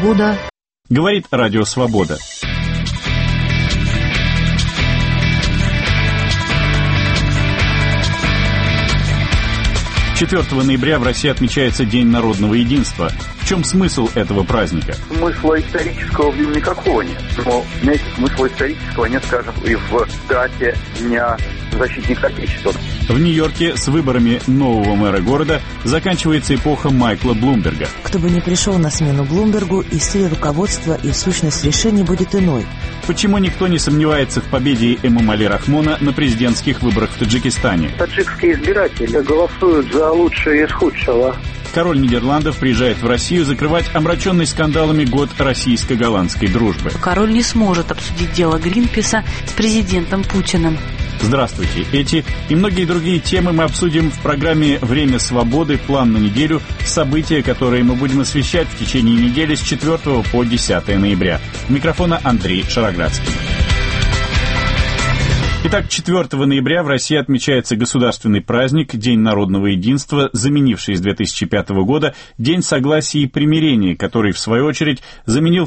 Свобода. Говорит Радио Свобода. 4 ноября в России отмечается День народного единства. В чем смысл этого праздника? Смысла исторического в нем никакого нет. Но, знаете, смысла исторического нет, скажем, и в дате Дня защитника Отечества. В Нью-Йорке с выборами нового мэра города заканчивается эпоха Майкла Блумберга. Кто бы ни пришел на смену Блумбергу, и стиль руководства, и сущность решений будет иной. Почему никто не сомневается в победе Эмомали Рахмона на президентских выборах в Таджикистане? Таджикские избиратели голосуют за лучшее из худшего. Король Нидерландов приезжает в Россию закрывать омраченный скандалами год российско-голландской дружбы. Король не сможет обсудить дело Гринписа с президентом Путиным. Здравствуйте. Эти и многие другие темы мы обсудим в программе «Время свободы. План на неделю». События, которые мы будем освещать в течение недели с 4 по 10 ноября. У микрофона Андрей Шароградский. Итак, 4 ноября в России отмечается государственный праздник День народного единства, заменивший с 2005 года День согласия и примирения, который, в свою очередь, заменил в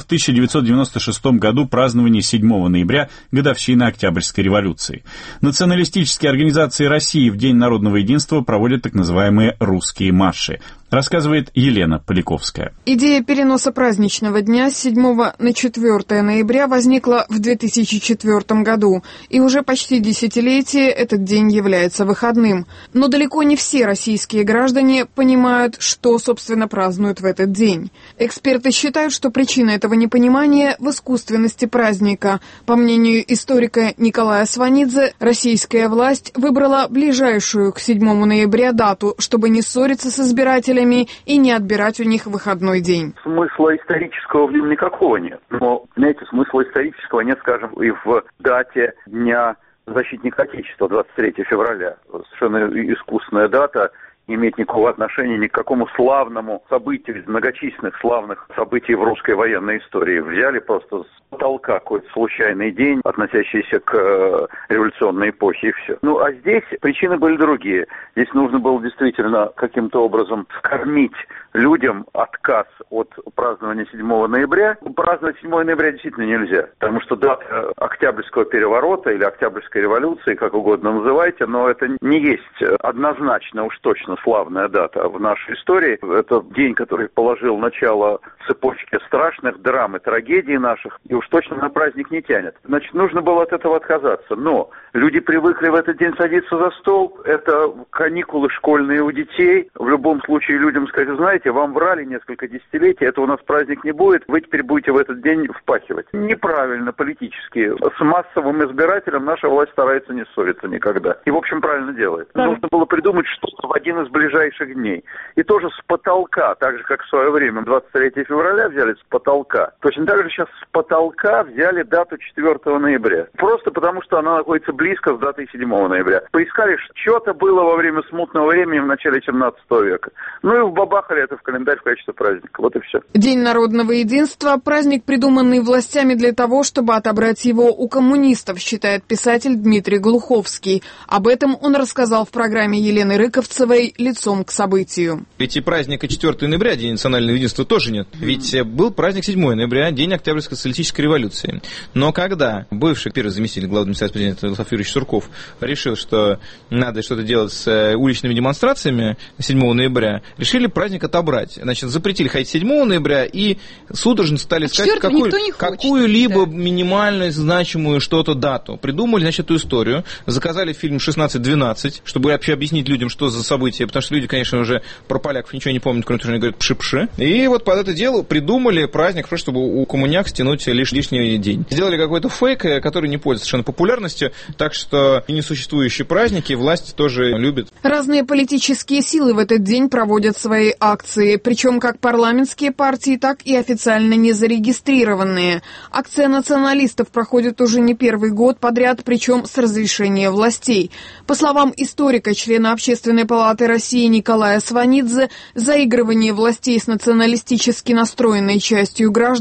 1996 году празднование 7 ноября, годовщины Октябрьской революции. Националистические организации России в День народного единства проводят так называемые «русские марши». Рассказывает Елена Поляковская. Идея переноса праздничного дня с 7 на 4 ноября возникла в 2004 году, и уже почти десятилетие этот день является выходным. Но далеко не все российские граждане понимают, что, собственно, празднуют в этот день. Эксперты считают, что причина этого непонимания в искусственности праздника. По мнению историка Николая Сванидзе, российская власть выбрала ближайшую к 7 ноября дату, чтобы не ссориться с избирателями и не отбирать у них выходной день. Смысла исторического в нем никакого нет. Но, знаете, смысла исторического нет, скажем, и в дате Дня защитника Отечества, 23 февраля. Совершенно искусственная дата, не имеет никакого отношения ни к какому славному событию из многочисленных славных событий в русской военной истории. Взяли просто с потолка какой-то случайный день, относящийся к революционной эпохе, и все. Ну, а здесь причины были другие. Здесь нужно было действительно каким-то образом скормить людям отказ от празднования 7 ноября. Праздновать 7 ноября действительно нельзя, потому что дата Октябрьского переворота или Октябрьской революции, как угодно называйте, но это не есть однозначно уж точно славная дата в нашей истории. Это день, который положил начало цепочке страшных драм и трагедий наших, и уж точно на праздник не тянет. Значит, нужно было от этого отказаться. Но люди привыкли в этот день садиться за стол. Это каникулы школьные у детей. В любом случае людям сказать: знаете, вам врали несколько десятилетий, это у нас праздник не будет, вы теперь будете в этот день впахивать. Неправильно политически. С массовым избирателем наша власть старается не ссориться никогда. И, в общем, правильно делает. Нужно было придумать что-то в один из ближайших дней. И тоже с потолка, так же, как в свое время 23 февраля взяли с потолка. Точно так же сейчас с потолка взяли дату 4 ноября. Просто потому, что она находится близко с датой 7 ноября. Поискали, что-то было во время смутного времени в начале 17 века. Ну и вбабахали это в календарь в качестве праздника. Вот и все. День народного единства – праздник, придуманный властями для того, чтобы отобрать его у коммунистов, считает писатель Дмитрий Глуховский. Об этом он рассказал в программе Елены Рыковцевой «Лицом к событию». Ведь и праздника 4 ноября, День национального единства, тоже нет. Ведь был праздник 7 ноября, День Октябрьской социалистической революции. Но когда бывший первый заместитель главного администрации президента Владислав Юрьевич Сурков решил, что надо что-то делать с уличными демонстрациями 7 ноября, решили праздник отобрать. Значит, запретили ходить 7 ноября и судорожно стали искать какую-либо минимальную значимую что-то дату. Придумали, значит, эту историю, заказали фильм «16-12», чтобы вообще объяснить людям, что за событие, потому что люди, конечно, уже про поляков ничего не помнят, кроме того, что они говорят «пши-пши». И вот под это дело придумали праздник, просто чтобы у коммуняк стянуть лишний день. Сделали какой-то фейк, который не пользуется совершенно популярностью, так что и несуществующие праздники власть тоже любит. Разные политические силы в этот день проводят свои акции, причем как парламентские партии, так и официально не зарегистрированные. Акция националистов проходит уже не первый год подряд, причем с разрешения властей. По словам историка, члена Общественной палаты России Николая Сванидзе, заигрывание властей с националистически настроенной частью граждан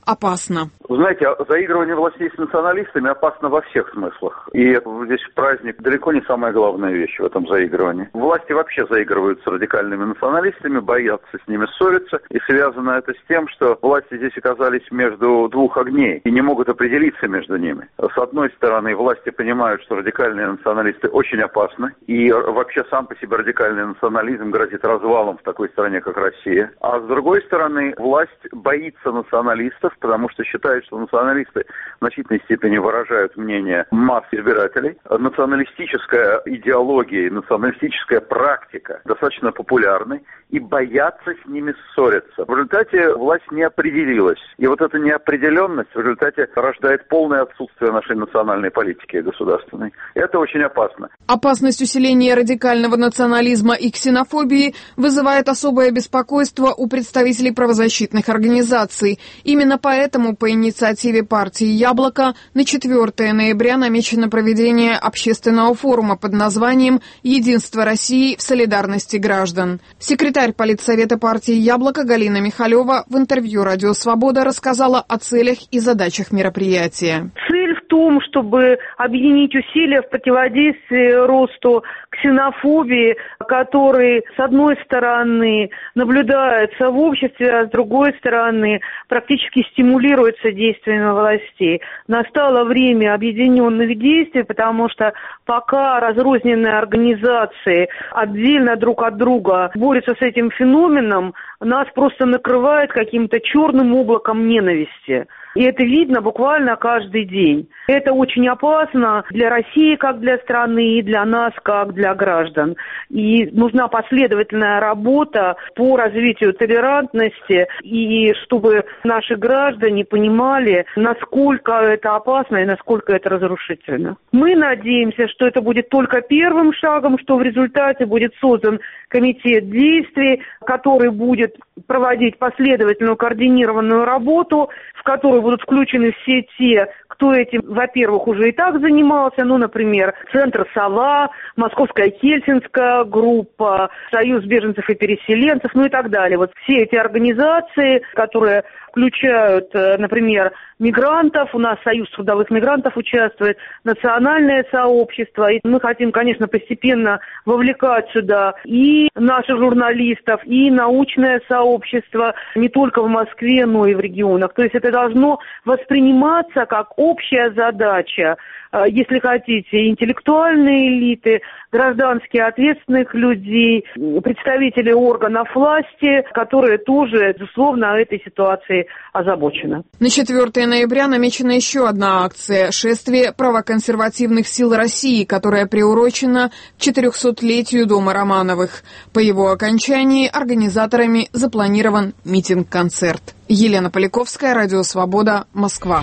опасно. Вы знаете, заигрывание властей с националистами опасно во всех смыслах. И здесь праздник далеко не самая главная вещь в этом заигрывании. Власти вообще заигрывают с радикальными националистами, боятся с ними ссориться. И связано это с тем, что власти здесь оказались между двух огней и не могут определиться между ними. С одной стороны, власти понимают, что радикальные националисты очень опасны. И вообще сам по себе радикальный национализм грозит развалом в такой стране, как Россия. А с другой стороны, власть боится националистов, потому что считает, что националисты в значительной степени выражают мнение масс избирателей. Националистическая идеология и националистическая практика достаточно популярны, и боятся с ними ссориться. В результате власть не определилась. И вот эта неопределенность в результате рождает полное отсутствие нашей национальной политики государственной. Это очень опасно. Опасность усиления радикального национализма и ксенофобии вызывает особое беспокойство у представителей правозащитных организаций. Именно поэтому по инициативе партии «Яблоко» на 4 ноября намечено проведение общественного форума под названием «Единство России в солидарности граждан». Секретарь политсовета партии «Яблоко» Галина Михалева в интервью «Радио Свобода» рассказала о целях и задачах мероприятия. Цель в том, чтобы объединить усилия в противодействии росту ксенофобии, который, с одной стороны, наблюдается в обществе, а с другой стороны, практически стимулируется действиями властей. Настало время объединенных действий, потому что пока разрозненные организации отдельно друг от друга борются с этим феноменом, нас просто накрывает каким-то черным облаком ненависти. И это видно буквально каждый день. Это очень опасно для России как для страны и для нас как для граждан. И нужна последовательная работа по развитию толерантности, и чтобы наши граждане понимали, насколько это опасно и насколько это разрушительно. Мы надеемся, что это будет только первым шагом, что в результате будет создан комитет действий, который будет проводить последовательную координированную работу, в которую будут включены все те, кто этим, во-первых, уже и так занимался, например, Центр «Сова», Московская Хельсинская группа, Союз беженцев и переселенцев, и так далее. Вот все эти организации, которые включают, например, мигрантов, у нас Союз трудовых мигрантов участвует, национальное сообщество, и мы хотим, конечно, постепенно вовлекать сюда и наших журналистов, и научное сообщество, не только в Москве, но и в регионах. То есть это должно восприниматься как общая задача, если хотите, интеллектуальной элиты, граждански ответственных людей, представителей органов власти, которые тоже, безусловно, этой ситуацией озабочены. На 4 ноября намечена еще одна акция – шествие правоконсервативных сил России, которая приурочена к 400-летию Дома Романовых. По его окончании организаторами запланирован митинг-концерт. Елена Поляковская, Радио Свобода, Москва.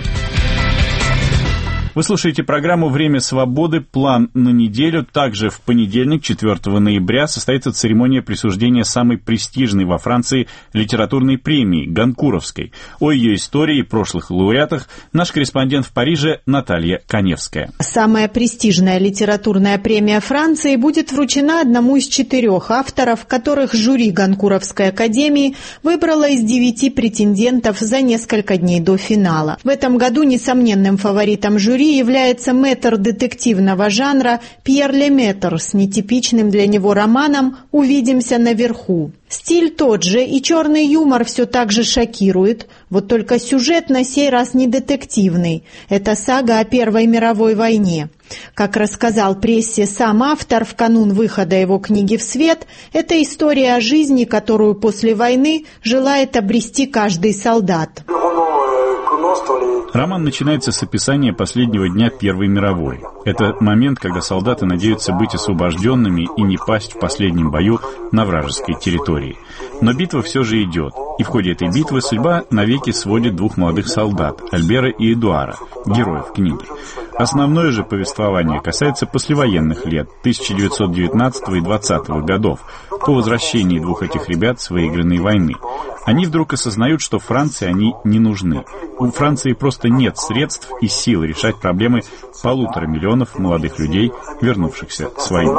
Вы слушаете программу «Время свободы. План на неделю». Также в понедельник, 4 ноября, состоится церемония присуждения самой престижной во Франции литературной премии Гонкуровской. О ее истории и прошлых лауреатах наш корреспондент в Париже Наталья Коневская. Самая престижная литературная премия Франции будет вручена одному из 4 авторов, которых жюри Гонкуровской академии выбрало из 9 претендентов за несколько дней до финала. В этом году несомненным фаворитом жюри является мэтр детективного жанра Пьер Леметр с нетипичным для него романом «Увидимся наверху». Стиль тот же, и черный юмор все так же шокирует, вот только сюжет на сей раз не детективный. Это сага о Первой мировой войне. Как рассказал прессе сам автор в канун выхода его книги в свет, это история о жизни, которую после войны желает обрести каждый солдат. Роман начинается с описания последнего дня Первой мировой. Это момент, когда солдаты надеются быть освобожденными и не пасть в последнем бою на вражеской территории. Но битва все же идет, и в ходе этой битвы судьба навеки сводит 2 молодых солдат, Альбера и Эдуара, героев книги. Основное же повествование касается послевоенных лет, 1919 и 20 годов, по возвращении 2 этих ребят с выигранной войны. Они вдруг осознают, что Франции они не нужны. У Франции просто нет средств и сил решать проблемы 1,5 миллиона молодых людей, вернувшихся с войны.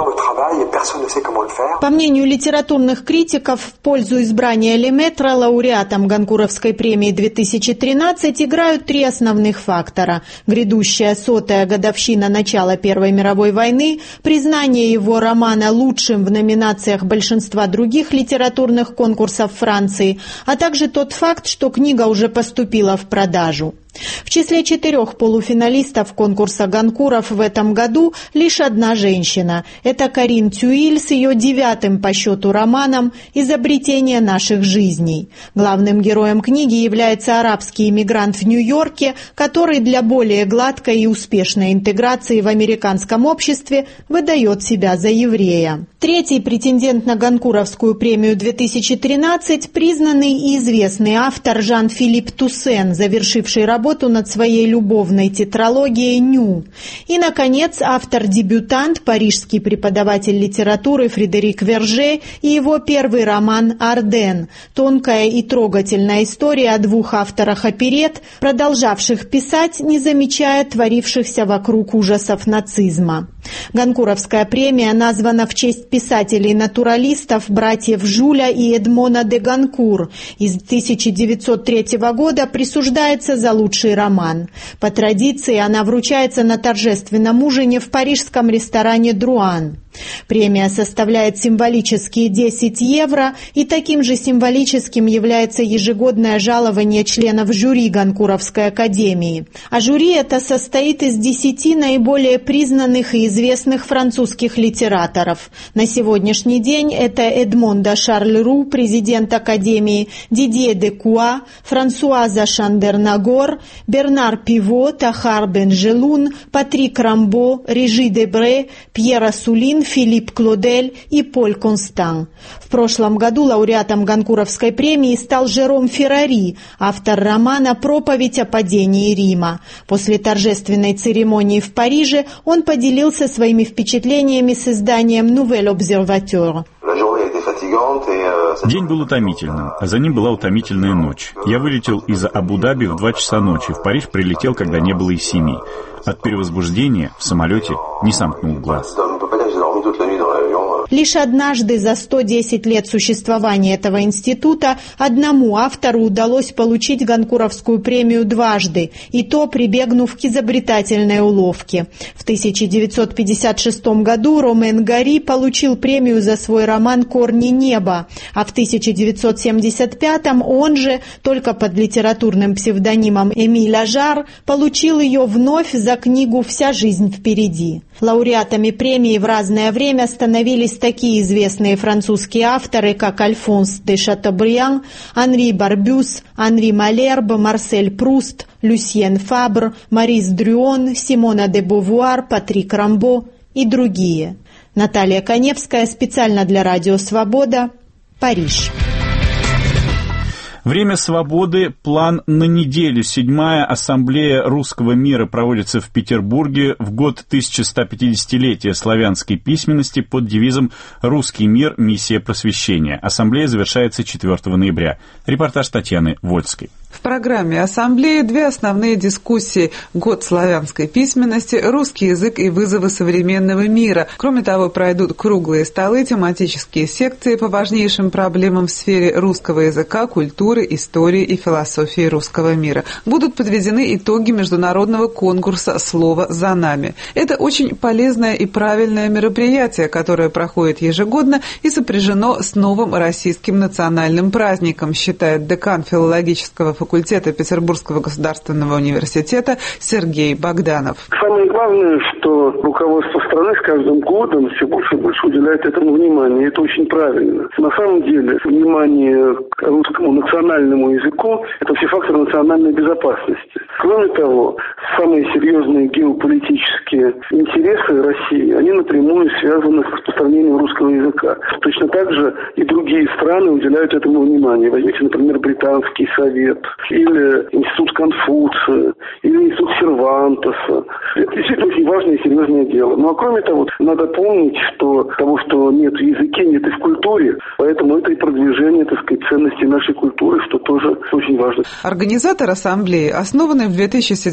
По мнению литературных критиков, в пользу избрания Леметра лауреатом Гонкуровской премии 2013 играют три основных фактора. Грядущая 100-я годовщина начала Первой мировой войны, признание его романа лучшим в номинациях большинства других литературных конкурсов Франции, а также тот факт, что книга уже поступила в продажу. В числе 4 полуфиналистов конкурса Гонкуров в этом году лишь одна женщина. Это Карин Тюиль с ее 9-м по счету романом «Изобретение наших жизней». Главным героем книги является арабский иммигрант в Нью-Йорке, который для более гладкой и успешной интеграции в американском обществе выдает себя за еврея. Третий претендент на Гонкуровскую премию 2013 – признанный и известный автор Жан-Филипп Туссен, завершивший работу над своей любовной тетралогией «Ню». И, наконец, автор-дебютант, парижский преподаватель литературы Фредерик Верже и его первый роман «Арден» – тонкая и трогательная история о 2 авторах оперет, продолжавших писать, не замечая творившихся вокруг ужасов нацизма. Гонкуровская премия названа в честь писателей-натуралистов братьев Жюля и Эдмона де Гонкур. Из 1903 года присуждается за лучший роман. По традиции она вручается на торжественном ужине в парижском ресторане «Друан». Премия составляет символические 10 евро, и таким же символическим является ежегодное жалование членов жюри Гонкуровской академии. А жюри это состоит из 10 наиболее признанных и известных французских литераторов. На сегодняшний день это Эдмон де Шарль-Ру, президент академии, Дидье де Куа, Франсуаза Шандер-Нагор, Бернар Пиво, Тахар Бенжелун, Патрик Рамбо, Режи Дебре, Пьер Ассулин, Филипп Клодель и Поль Констан. В прошлом году лауреатом Гонкуровской премии стал Жером Феррари, автор романа «Проповедь о падении Рима». После торжественной церемонии в Париже он поделился своими впечатлениями с изданием «Nouvel Observateur». День был утомительным, а за ним была утомительная ночь. Я вылетел из Абу-Даби в 2 часа ночи, в Париж прилетел, когда не было и 7. От перевозбуждения в самолете не сомкнул глаз. Лишь однажды за 110 лет существования этого института одному автору удалось получить Гонкуровскую премию дважды, и то прибегнув к изобретательной уловке. В 1956 году Ромен Гари получил премию за свой роман «Корни неба», а в 1975 он же, только под литературным псевдонимом Эмиль Ажар, получил ее вновь за книгу «Вся жизнь впереди». Лауреатами премии в разное время становились такие известные французские авторы, как Альфонс де Шатобриан, Анри Барбюс, Анри Малерб, Марсель Пруст, Люсьен Фабр, Марис Дрюон, Симона де Бовуар, Патрик Рамбо и другие. Наталья Коневская, специально для Радио Свобода, Париж. Время свободы. План на неделю. 7-я ассамблея русского мира проводится в Петербурге в год 1150-летия славянской письменности под девизом «Русский мир. Миссия просвещения». Ассамблея завершается 4 ноября. Репортаж Татьяны Вольской. В программе ассамблеи 2 основные дискуссии: год славянской письменности, русский язык и вызовы современного мира. Кроме того, пройдут круглые столы, тематические секции по важнейшим проблемам в сфере русского языка, культуры, истории и философии русского мира. Будут подведены итоги международного конкурса «Слово за нами». Это очень полезное и правильное мероприятие, которое проходит ежегодно и сопряжено с новым российским национальным праздником, считает декан филологического факультета Петербургского государственного университета Сергей Богданов. Самое главное, что руководство страны с каждым годом все больше и больше уделяет этому внимание. Это очень правильно. На самом деле, внимание к русскому национальному языку – это все факторы национальной безопасности. Кроме того, самые серьезные геополитические интересы России, они напрямую связаны с распространением русского языка. Точно так же и другие страны уделяют этому внимание. Возьмите, например, Британский совет, или Институт Конфуция, или Институт Сервантеса. Это действительно очень важное и серьезное дело. Ну а кроме того, надо помнить, что того, что нет в языке, нет и в культуре, поэтому это и продвижение, так сказать, ценностей нашей культуры, что тоже очень важно. Организатор ассамблеи, основанный в 2007 году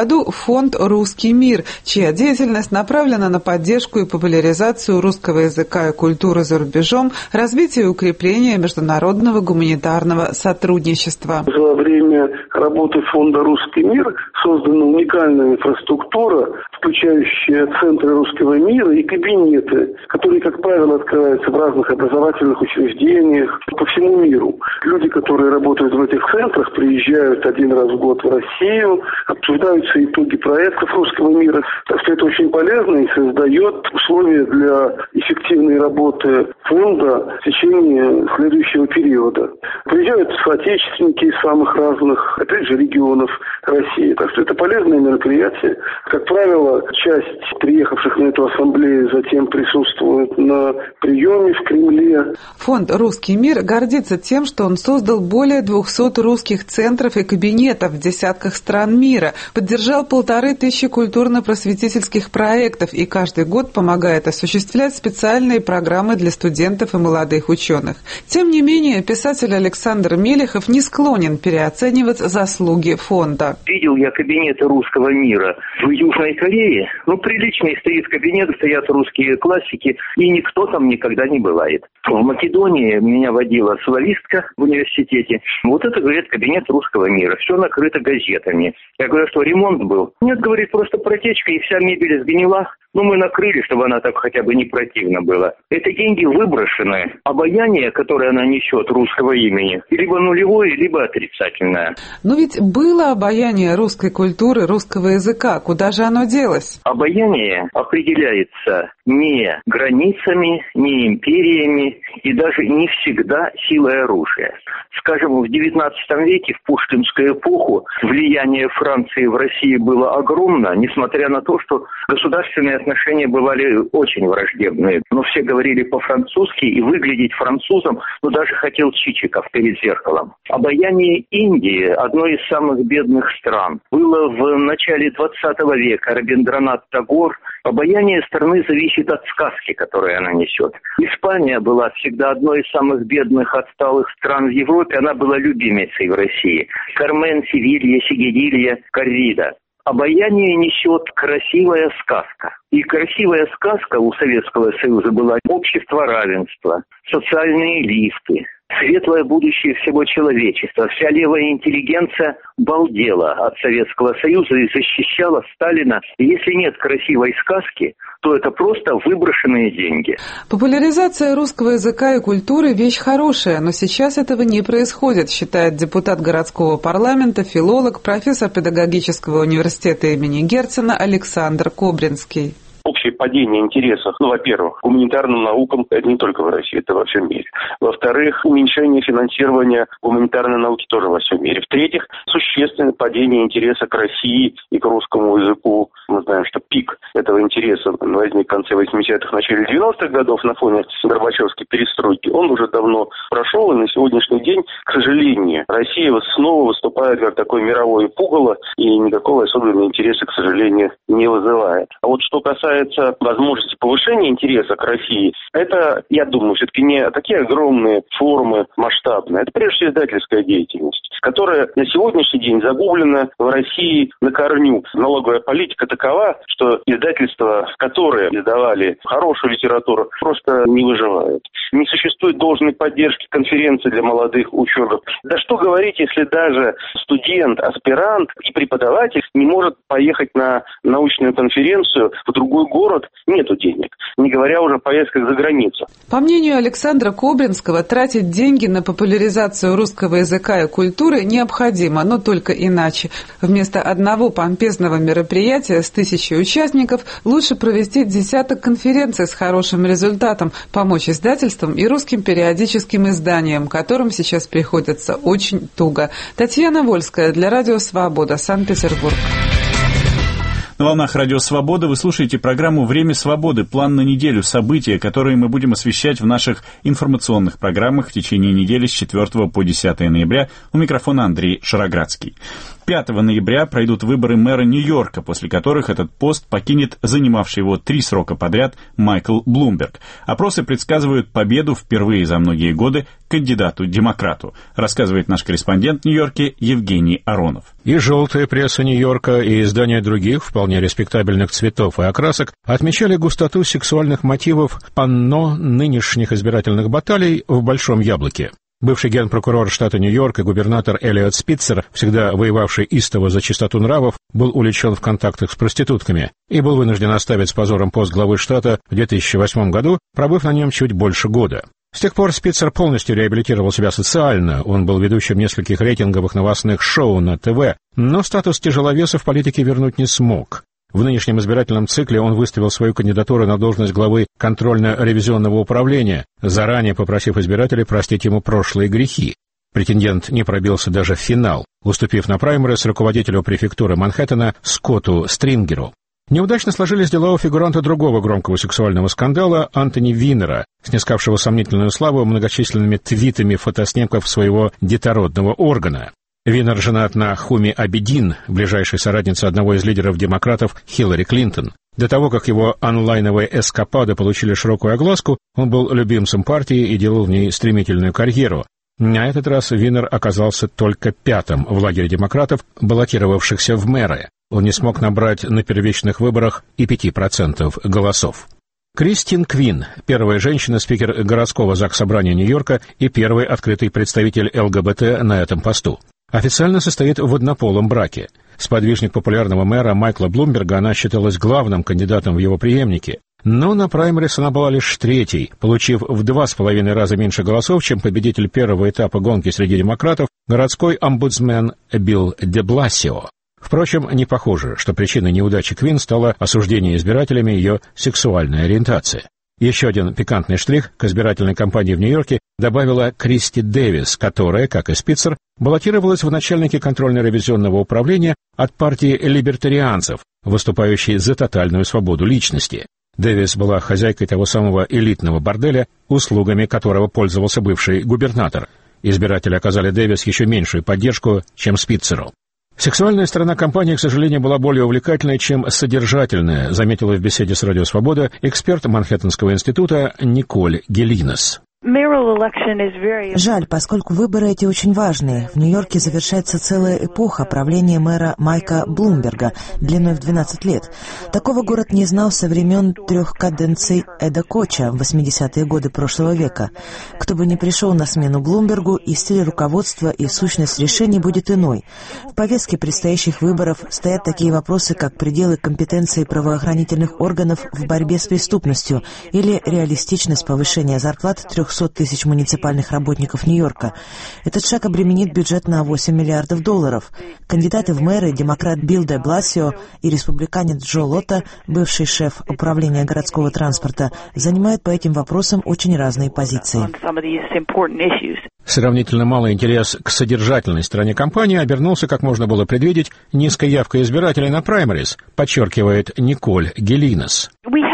году фонд «Русский мир», чья деятельность направлена на поддержку и популяризацию русского языка и культуры за рубежом, развитие и укрепление международного гуманитарного сотрудничества. Во время работы фонда «Русский мир» создана уникальная инфраструктура, включающая центры русского мира и кабинеты, которые, как правило, открываются в разных образовательных учреждениях по всему миру. Люди, которые работают в этих центрах, приезжают один раз в год в Россию, обсуждаются итоги проектов русского мира. Так что это очень полезно и создает условия для эффективной работы фонда в течение следующего периода. Приезжают соотечественники из самых разных, опять же, регионов России. Так что это полезное мероприятие. Как правило, часть приехавших на эту ассамблею затем присутствует на приеме в Кремле. Фонд «Русский мир» гордится тем, что он создал более 200 русских центров и кабинетов в десятках стран мира, поддержал 1500 культурно-просветительских проектов и каждый год помогает осуществлять специальные программы для студентов и молодых ученых. Тем не менее, писатель Александр Мелехов не склонен переоценивать заслуги фонда. Видел я кабинеты русского мира в Южной Корее. Приличный стоит кабинет, стоят русские классики, и никто там никогда не бывает. В Македонии меня водила славистка в университете. Вот это, говорит, кабинет русского мира. Все накрыто газетами. Я говорю, что ремонт был? Нет, говорит, просто протечка, и вся мебель сгнила. Мы накрыли, чтобы она так хотя бы не противно была. Это деньги выброшенные. Обаяние, которое она несет русского имени, либо нулевое, либо отрицательное. Но ведь было обаяние русской культуры, русского языка. Куда же оно делось? Обаяние определяется не границами, не империями и даже не всегда силой оружия. Скажем, в XIX веке, в пушкинскую эпоху, влияние Франции в России было огромно, несмотря на то, что государственные отношения бывали очень враждебные. Но все говорили по-французски, и выглядеть французом, даже хотел Чичиков перед зеркалом. Обаяние Индии, одной из самых бедных стран, было в начале XX века. Рабиндранат Тагор. Обаяние страны зависит от сказки, которую она несет. Испания была всегда одной из самых бедных, отсталых стран в Европе. Она была любимицей в России. Кармен, Севилья, Сигедилья, Коррида. Обаяние несет красивая сказка. И красивая сказка у Советского Союза была общество равенства, социальные лифты, светлое будущее всего человечества. Вся левая интеллигенция балдела от Советского Союза и защищала Сталина. И если нет красивой сказки, то это просто выброшенные деньги. Популяризация русского языка и культуры – вещь хорошая, но сейчас этого не происходит, считает депутат городского парламента, филолог, профессор педагогического университета имени Герцена Александр Кобринский. Общее падение интересов, во-первых, к гуманитарным наукам, это не только в России, это во всем мире. Во-вторых, уменьшение финансирования гуманитарной науки тоже во всем мире. В-третьих, существенное падение интереса к России и к русскому языку. Мы знаем, что пик этого интереса возник в конце 80-х, начале 90-х годов на фоне Горбачевской перестройки. Он уже давно прошел, и на сегодняшний день, к сожалению, Россия снова выступает как такое мировое пугало, и никакого особенного интереса, к сожалению, не вызывает. А вот что касается возможности повышения интереса к России, это, я думаю, все-таки не такие огромные форумы масштабные. Это прежде всего издательская деятельность, которая на сегодняшний день загублена в России на корню. Налоговая политика такова, что издательства, которые издавали хорошую литературу, просто не выживают. Не существует должной поддержки конференций для молодых ученых. Да что говорить, если даже студент, аспирант и преподаватель не может поехать на научную конференцию в другой город, нету денег, не говоря уже о поездках за границу. По мнению Александра Кобринского, тратить деньги на популяризацию русского языка и культуры необходимо, но только иначе. Вместо одного помпезного мероприятия с 1000 участников лучше провести десяток конференций с хорошим результатом, помочь издательствам и русским периодическим изданиям, которым сейчас приходится очень туго. Татьяна Вольская для Радио Свобода, Санкт-Петербург. На волнах Радио Свобода вы слушаете программу «Время свободы», план на неделю, события, которые мы будем освещать в наших информационных программах в течение недели с 4 по 10 ноября. У микрофона Андрей Шароградский. 5 ноября пройдут выборы мэра Нью-Йорка, после которых этот пост покинет занимавший его 3 срока подряд Майкл Блумберг. Опросы предсказывают победу впервые за многие годы кандидату-демократу, рассказывает наш корреспондент в Нью-Йорке Евгений Аронов. И желтая пресса Нью-Йорка, и издания других, вполне респектабельных цветов и окрасок, отмечали густоту сексуальных мотивов панно нынешних избирательных баталий в «Большом яблоке». Бывший генпрокурор штата Нью-Йорк и губернатор Элиот Спитцер, всегда воевавший истово за чистоту нравов, был увлечен в контактах с проститутками и был вынужден оставить с позором пост главы штата в 2008 году, пробыв на нем чуть больше года. С тех пор Спитцер полностью реабилитировал себя социально, он был ведущим нескольких рейтинговых новостных шоу на ТВ, но статус тяжеловеса в политике вернуть не смог. В нынешнем избирательном цикле он выставил свою кандидатуру на должность главы контрольно-ревизионного управления, заранее попросив избирателей простить ему прошлые грехи. Претендент не пробился даже в финал, уступив на праймерис руководителю префектуры Манхэттена Скотту Стрингеру. Неудачно сложились дела у фигуранта другого громкого сексуального скандала Антони Винера, снискавшего сомнительную славу многочисленными твитами фотоснимков своего детородного органа. Винер женат на Хуми Абедин, ближайшей соратнице одного из лидеров демократов Хиллари Клинтон. До того, как его онлайновые эскапады получили широкую огласку, он был любимцем партии и делал в ней стремительную карьеру. На этот раз Винер оказался только 5-м в лагере демократов, баллотировавшихся в мэры. Он не смог набрать на первичных выборах и 5% голосов. Кристин Квин, первая женщина-спикер городского заксобрания Нью-Йорка и первый открытый представитель ЛГБТ на этом посту. Официально состоит в однополом браке. Сподвижник популярного мэра Майкла Блумберга, она считалась главным кандидатом в его преемнике. Но на праймерис она была лишь 3-й, получив в 2,5 раза меньше голосов, чем победитель первого этапа гонки среди демократов, городской омбудсмен Билл де Бласио. Впрочем, не похоже, что причиной неудачи Квин стало осуждение избирателями ее сексуальной ориентации. Еще один пикантный штрих к избирательной кампании в Нью-Йорке добавила Кристи Дэвис, которая, как и Спитцер, баллотировалась в начальнике контрольно-ревизионного управления от партии либертарианцев, выступающей за тотальную свободу личности. Дэвис была хозяйкой того самого элитного борделя, услугами которого пользовался бывший губернатор. Избиратели оказали Дэвис еще меньшую поддержку, чем Спитцеру. Сексуальная сторона кампании, к сожалению, была более увлекательной, чем содержательная, заметила в беседе с «Радио Свобода» эксперт Манхэттенского института Николь Гелинес. Жаль, поскольку выборы эти очень важные. В Нью-Йорке завершается целая эпоха правления мэра Майка Блумберга длиной в 12 лет. Такого город не знал со времен 3 каденций Эда Коча в 80-е годы прошлого века. Кто бы ни пришел на смену Блумбергу, и стиль руководства, и сущность решений будет иной. В повестке предстоящих выборов стоят такие вопросы, как пределы компетенции правоохранительных органов в борьбе с преступностью или реалистичность повышения зарплат 300 тысяч муниципальных работников Нью-Йорка. Этот шаг обременит бюджет на $8 миллиардов. Кандидаты в мэры, демократ Билл де Бласио и республиканец Джо Лотта, бывший шеф управления городского транспорта, занимают по этим вопросам очень разные позиции. Сравнительно малый интерес к содержательной стороне кампании обернулся, как можно было предвидеть, низкой явкой избирателей на праймерис, подчеркивает Николь Гелинес.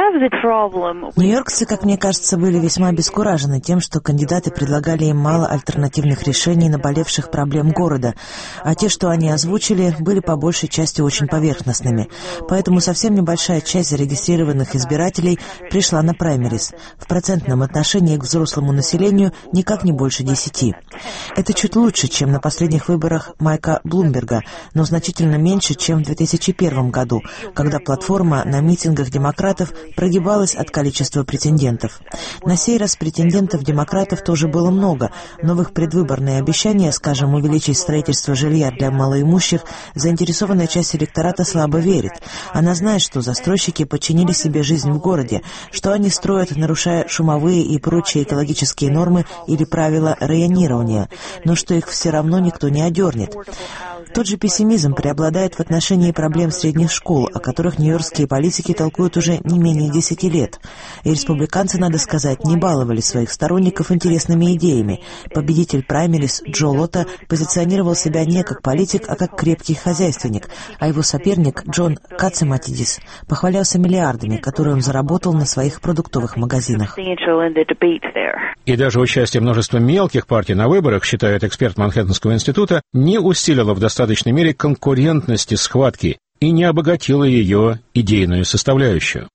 Нью-Йоркцы, как мне кажется, были весьма обескуражены тем, что кандидаты предлагали им мало альтернативных решений наболевших проблем города, а те, что они озвучили, были по большей части очень поверхностными. Поэтому совсем небольшая часть зарегистрированных избирателей пришла на праймерис. В процентном отношении к взрослому населению никак не больше 10. Это чуть лучше, чем на последних выборах Майка Блумберга, но значительно меньше, чем в 2001 году, когда платформа на митингах демократов прогибалась от количества претендентов. На сей раз претендентов-демократов тоже было много, но в их предвыборные обещания, скажем, увеличить строительство жилья для малоимущих, заинтересованная часть электората слабо верит. Она знает, что застройщики подчинили себе жизнь в городе, что они строят, нарушая шумовые и прочие экологические нормы или правила районирования, но что их все равно никто не одернет. Тот же пессимизм преобладает в отношении проблем средних школ, о которых нью-йоркские политики толкуют уже не менее 10 лет. И республиканцы, надо сказать, не баловали своих сторонников интересными идеями. Победитель праймерис Джо Лотта позиционировал себя не как политик, а как крепкий хозяйственник, а его соперник Джон Кациматидис похвалялся миллиардами, которые он заработал на своих продуктовых магазинах. И даже участие множества мелких партий партии на выборах, считает эксперт Манхэттенского института, не усилило в достаточной мере конкурентности схватки и не обогатило ее идейную составляющую.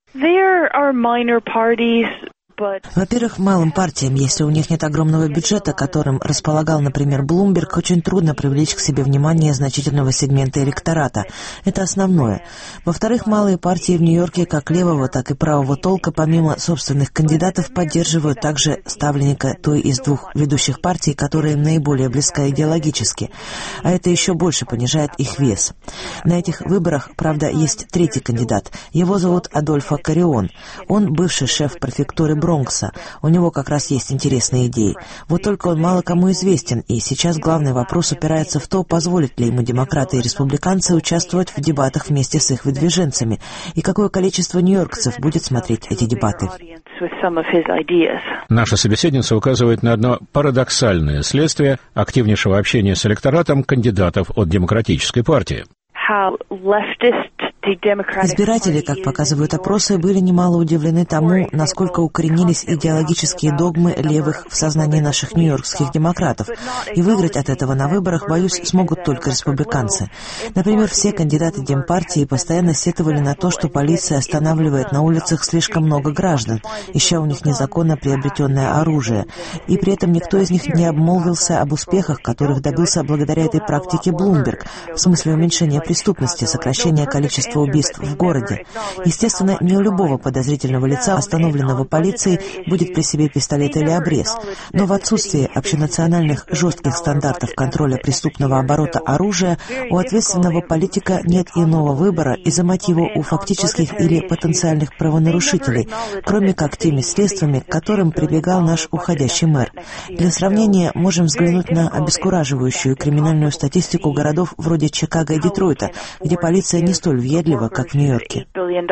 Во-первых, малым партиям, если у них нет огромного бюджета, которым располагал, например, Блумберг, очень трудно привлечь к себе внимание значительного сегмента электората. Это основное. Во-вторых, малые партии в Нью-Йорке как левого, так и правого толка, помимо собственных кандидатов, поддерживают также ставленника той из двух ведущих партий, которая им наиболее близка идеологически. А это еще больше понижает их вес. На этих выборах, правда, есть третий кандидат. Его зовут Адольфо Каррион. Он бывший шеф префектуры Бронкса. У него как раз есть интересные идеи. Вот только он мало кому известен, и сейчас главный вопрос упирается в то, позволят ли ему демократы и республиканцы участвовать в дебатах вместе с их выдвиженцами, и какое количество нью-йоркцев будет смотреть эти дебаты. Наша собеседница указывает на одно парадоксальное следствие активнейшего общения с электоратом кандидатов от Демократической партии. Избиратели, как показывают опросы, были немало удивлены тому, насколько укоренились идеологические догмы левых в сознании наших нью-йоркских демократов. И выиграть от этого на выборах, боюсь, смогут только республиканцы. Например, все кандидаты Демпартии постоянно сетовали на то, что полиция останавливает на улицах слишком много граждан, ища у них незаконно приобретенное оружие. И при этом никто из них не обмолвился об успехах, которых добился благодаря этой практике Блумберг, в смысле уменьшения преступности, сокращения количества убийств в городе. Естественно, не у любого подозрительного лица, остановленного полицией, будет при себе пистолет или обрез. Но в отсутствии общенациональных жестких стандартов контроля преступного оборота оружия у ответственного политика нет иного выбора изымать его у фактических или потенциальных правонарушителей, кроме как теми средствами, к которым прибегал наш уходящий мэр. Для сравнения можем взглянуть на обескураживающую криминальную статистику городов вроде Чикаго и Детройта, где полиция не столь въедлива, как в Нью-Йорке.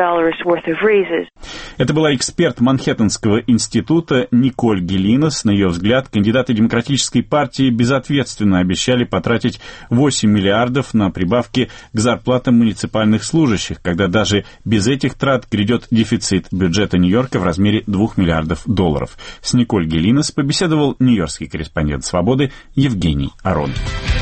Это была эксперт Манхэттенского института Николь Гелинос. На ее взгляд, кандидаты Демократической партии безответственно обещали потратить 8 миллиардов на прибавки к зарплатам муниципальных служащих, когда даже без этих трат грядет дефицит бюджета Нью-Йорка в размере 2 миллиардов долларов. С Николь Гелинос побеседовал нью-йоркский корреспондент «Свободы» Евгений Арон.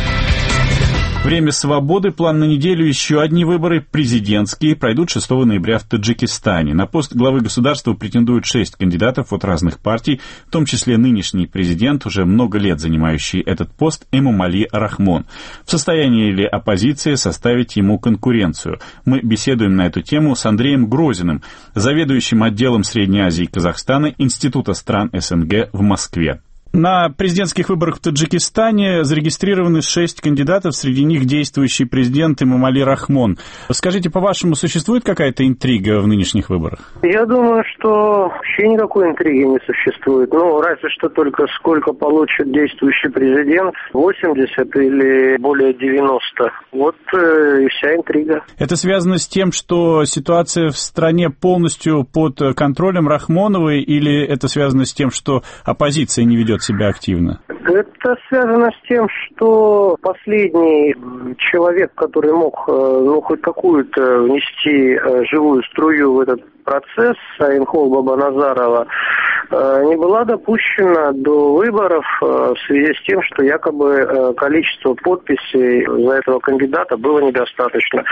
Время свободы. План на неделю. Еще одни выборы президентские пройдут 6 ноября в Таджикистане. На пост главы государства претендуют 6 кандидатов от разных партий, в том числе нынешний президент, уже много лет занимающий этот пост, Эмомали Рахмон. В состоянии ли оппозиция составить ему конкуренцию? Мы беседуем на эту тему с Андреем Грозиным, заведующим отделом Средней Азии и Казахстана Института стран СНГ в Москве. На президентских выборах в Таджикистане зарегистрированы 6 кандидатов, среди них действующий президент Эмомали Рахмон. Скажите, по-вашему, существует какая-то интрига в нынешних выборах? Я думаю, что вообще никакой интриги не существует. Ну, разве что только сколько получит действующий президент, 80 или более 90. Вот и вся интрига. Это связано с тем, что ситуация в стране полностью под контролем Рахмоновой, или это связано с тем, что оппозиция не ведет себя активно? Это связано с тем, что последний человек, который мог хоть какую-то внести живую струю в этот процесс, Айнхол Бабаназарова, не была допущена до выборов в связи с тем, что якобы количество подписей за этого кандидата было недостаточно.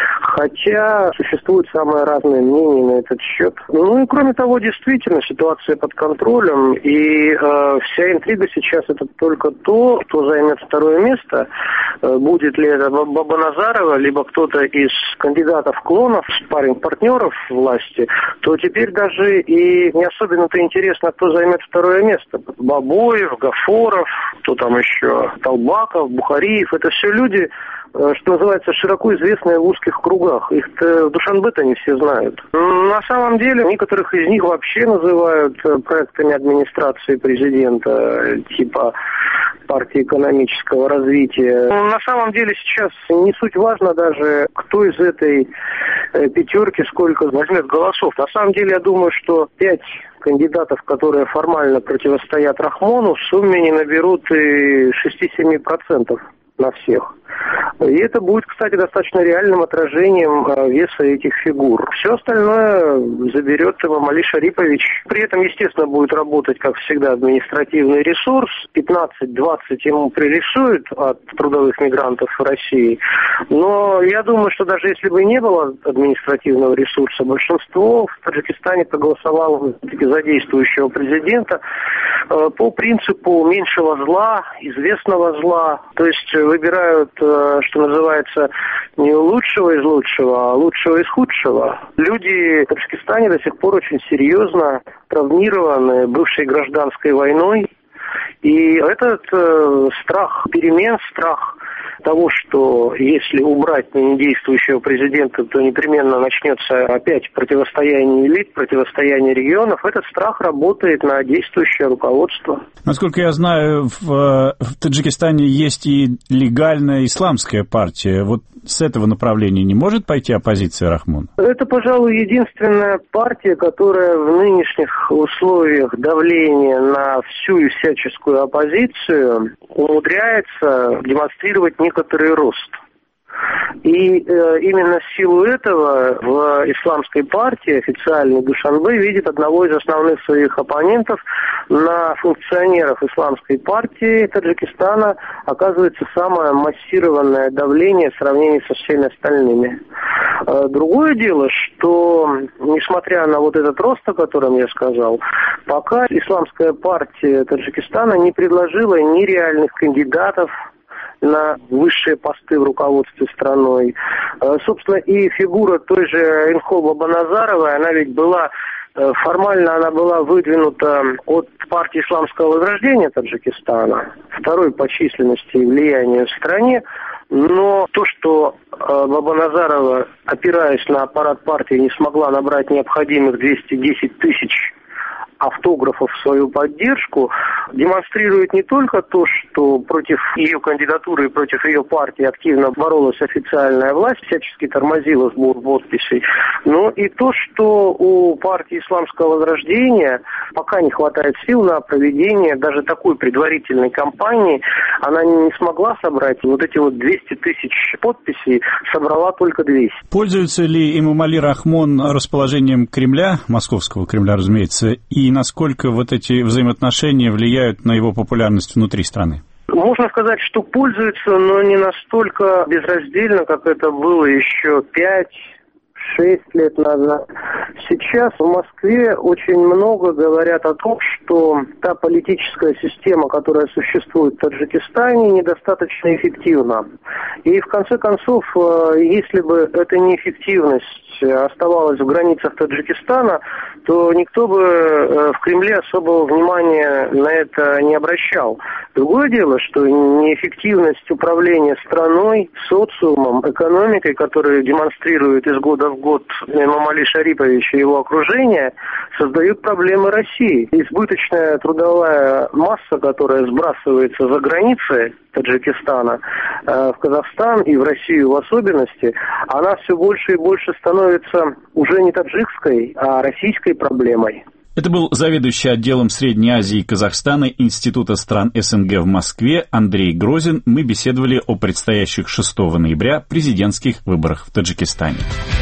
Хотя существуют самые разные мнения на этот счет. Ну и кроме того, действительно, ситуация под контролем, и вся интрига сейчас это только то, кто займет второе место, будет ли это Бабаназарова, либо кто-то из кандидатов-клонов, партнеров власти, то теперь даже и не особенно-то интересно, кто займет второе место. Бабоев, Гафоров, кто там еще, Толбаков, Бухариев, это все люди, что называется, широко известные в узких кругах. Их-то в Душанбе-то не все знают. На самом деле, некоторых из них вообще называют проектами администрации президента, типа партии экономического развития. На самом деле сейчас не суть важно даже, кто из этой пятерки сколько возьмет голосов. На самом деле, я думаю, что 5 кандидатов, которые формально противостоят Рахмону, в сумме не наберут и 6-7% на всех. И это будет, кстати, достаточно реальным отражением веса этих фигур. Все остальное заберет Эмомали Шарипович. При этом, естественно, будет работать, как всегда, административный ресурс. 15-20 ему пририсуют от трудовых мигрантов в России. Но я думаю, что даже если бы не было административного ресурса, большинство в Таджикистане проголосовало за действующего президента по принципу меньшего зла, известного зла. То есть выбирают, что называется, не лучшего из лучшего, а лучшего из худшего. Люди в Таджикистане до сих пор очень серьезно травмированы бывшей гражданской войной. И этот страх перемен, страх того, что если убрать действующего президента, то непременно начнется опять противостояние элит, противостояние регионов, этот страх работает на действующее руководство. Насколько я знаю, в Таджикистане есть и легальная исламская партия. Вот с этого направления не может пойти оппозиция, Рахмон? Это, пожалуй, единственная партия, которая в нынешних условиях давления на всю и всяческую оппозицию умудряется демонстрировать некоторый рост. И именно в силу этого в исламской партии официальный Душанбе видит одного из основных своих оппонентов. На функционеров исламской партии Таджикистана оказывается самое массированное давление в сравнении со всеми остальными. Другое дело, что несмотря на вот этот рост, о котором я сказал, пока исламская партия Таджикистана не предложила ни реальных кандидатов на высшие посты в руководстве страной. Собственно, и фигура той же Энхол Бабаназаровой, она ведь была, формально она была выдвинута от партии Исламского возрождения Таджикистана, второй по численности и влиянию в стране. Но то, что Бабаназарова, опираясь на аппарат партии, не смогла набрать необходимых 210 тысяч автографов в свою поддержку, демонстрирует не только то, что против ее кандидатуры и против ее партии активно боролась официальная власть, всячески тормозила сбор подписей, но и то, что у партии Исламского возрождения пока не хватает сил на проведение даже такой предварительной кампании. Она не смогла собрать вот эти вот 200 тысяч подписей, собрала только 200. Пользуется ли Эмомали Рахмон расположением Кремля, московского Кремля, разумеется, и насколько вот эти взаимоотношения влияют на его популярность внутри страны? Можно сказать, что пользуется, но не настолько безраздельно, как это было еще 5-6 лет назад. Сейчас в Москве очень много говорят о том, что та политическая система, которая существует в Таджикистане, недостаточно эффективна. И в конце концов, если бы эта неэффективность оставалась в границах Таджикистана, то никто бы в Кремле особого внимания на это не обращал. Другое дело, что неэффективность управления страной, социумом, экономикой, которую демонстрирует из года в год Эмомали Шарипович и его окружение, создают проблемы России. Избыточная трудовая масса, которая сбрасывается за границы Таджикистана в Казахстан и в Россию в особенности, она все больше и больше становится уже не таджикской, а российской проблемой. Это был заведующий отделом Средней Азии и Казахстана Института стран СНГ в Москве Андрей Грозин. Мы беседовали о предстоящих 6 ноября президентских выборах в Таджикистане.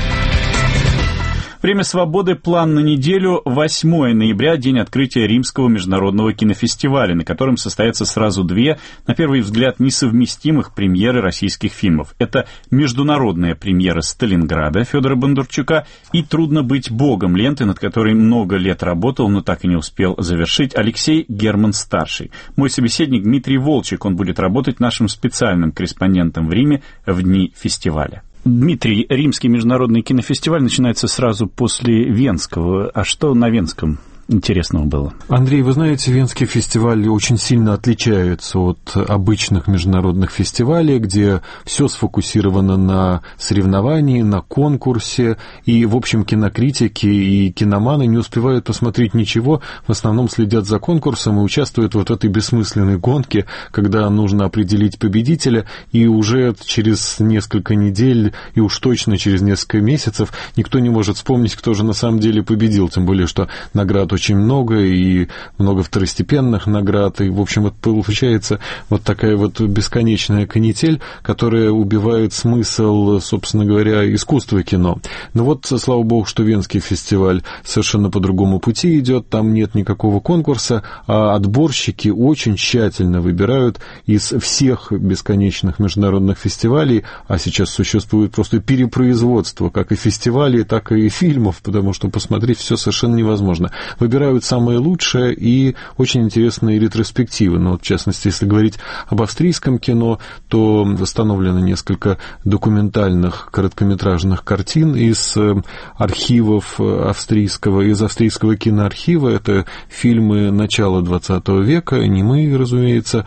Время свободы, план на неделю. 8 ноября, день открытия Римского международного кинофестиваля, на котором состоятся сразу две, на первый взгляд, несовместимых премьеры российских фильмов. Это международная премьера «Сталинграда» Федора Бондарчука и «Трудно быть богом» ленты, над которой много лет работал, но так и не успел завершить, Алексей Герман-старший. Мой собеседник Дмитрий Волчек, он будет работать нашим специальным корреспондентом в Риме в дни фестиваля. Дмитрий, Римский международный кинофестиваль начинается сразу после Венского. А что на Венском интересного было? Андрей, вы знаете, Венский фестиваль очень сильно отличается от обычных международных фестивалей, где все сфокусировано на соревновании, на конкурсе, и, в общем, кинокритики и киноманы не успевают посмотреть ничего, в основном следят за конкурсом и участвуют вот в этой бессмысленной гонке, когда нужно определить победителя, и уже через несколько недель, и уж точно через несколько месяцев никто не может вспомнить, кто же на самом деле победил, тем более, что награду очень много, и много второстепенных наград, и, в общем, вот получается вот такая вот бесконечная канитель, которая убивает смысл, собственно говоря, искусства кино. Но вот, слава богу, что Венский фестиваль совершенно по другому пути идет, там нет никакого конкурса, а отборщики очень тщательно выбирают из всех бесконечных международных фестивалей, а сейчас существует просто перепроизводство, как и фестивалей, так и фильмов, потому что посмотреть все совершенно невозможно. Выбирают самое лучшее и очень интересные ретроспективы. Ну, вот, в частности, если говорить об австрийском кино, то восстановлено несколько документальных короткометражных картин из архивов из австрийского киноархива. Это фильмы начала XX века, немые, разумеется,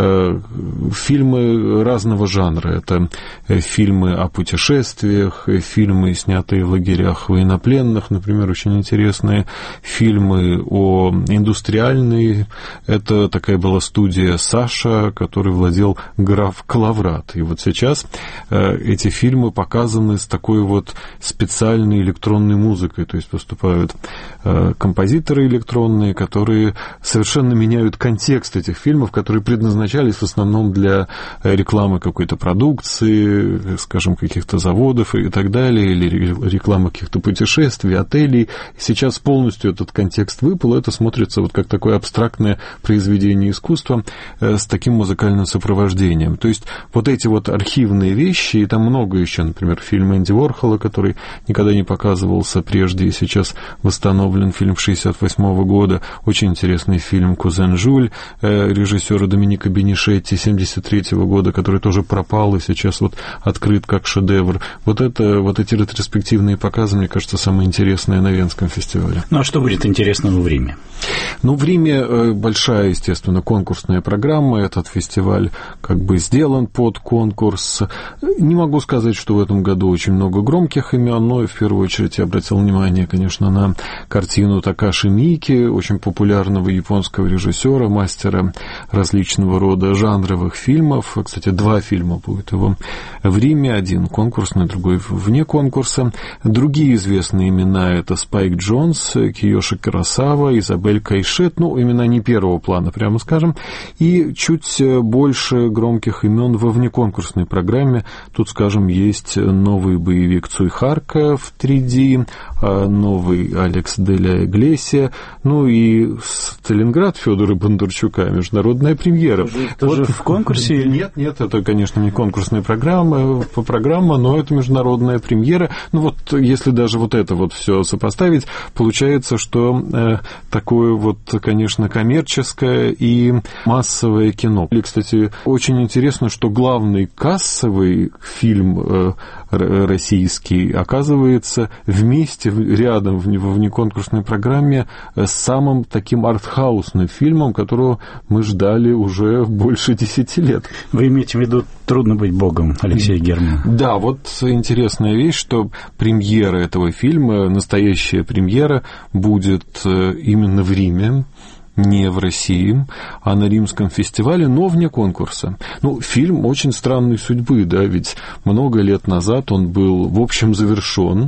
фильмы разного жанра. Это фильмы о путешествиях, фильмы, снятые в лагерях военнопленных, например, очень интересные, фильмы о индустриальной. Это такая была студия «Саша», которой владел граф Клаврат. И вот сейчас эти фильмы показаны с такой вот специальной электронной музыкой, то есть выступают композиторы электронные, которые совершенно меняют контекст этих фильмов, которые предназначались в основном для рекламы какой-то продукции, скажем, каких-то заводов и так далее, или рекламы каких-то путешествий, отелей. Сейчас полностью этот контекст выпал, это смотрится вот как такое абстрактное произведение искусства с таким музыкальным сопровождением. То есть вот эти вот архивные вещи, и там много еще, например, фильм Энди Уорхола, который никогда не показывался прежде и сейчас восстановлен, фильм 1968 года, очень интересный фильм «Кузен Жюль» режиссера Доминика Бенишетти 1973 года, который тоже пропал и сейчас вот открыт как шедевр. Вот эти ретроспективные показы, мне кажется, самые интересные на Венском фестивале. Ну, а что будет интересного в Риме? Ну, в Риме большая, естественно, конкурсная программа. Этот фестиваль как бы сделан под конкурс. Не могу сказать, что в этом году очень много громких имен, но в первую очередь я обратил внимание, конечно, на картину Такаши Мики, очень популярного японского режиссера, мастера различного рода жанровых фильмов. Кстати, 2 фильма будет его в Риме, один конкурсный, другой вне конкурса. Другие известные имена — это Спайк Джонс, Киёши Куросава, Изабель Кайшет, ну, имена не первого плана, прямо скажем, и чуть больше громких имен во внеконкурсной программе. Тут, скажем, есть новый боевик Цуй Харка в 3D, новый Алекс де ля Иглесия, ну и Сталинград Фёдора Бондарчука, международная премьера. Тоже в конкурсе? Нет, это, конечно, не конкурсная программа, но это международная премьера. Ну вот, если даже вот это вот все сопоставить, получается, что такое вот, конечно, коммерческое и массовое кино. И, кстати, очень интересно, что главный кассовый фильм российский оказывается вместе, рядом во внеконкурсной программе с самым таким артхаусным фильмом, которого мы ждали уже больше 10 лет. Вы имеете в виду «Трудно быть богом» Алексея Германа? Да, вот интересная вещь, что премьера этого фильма, настоящая премьера, будет именно в Риме, не в России, а на Римском фестивале, но вне конкурса. Ну, фильм очень странной судьбы, да, ведь много лет назад он был, в общем, завершен,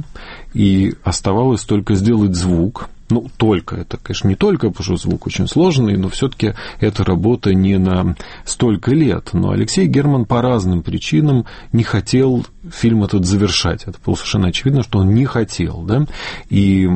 и оставалось только сделать звук. Ну, только, это, конечно, не только, потому что звук очень сложный, но все-таки эта работа не на столько лет. Но Алексей Герман по разным причинам не хотел фильм этот завершать. Это было совершенно очевидно, что он не хотел, да. И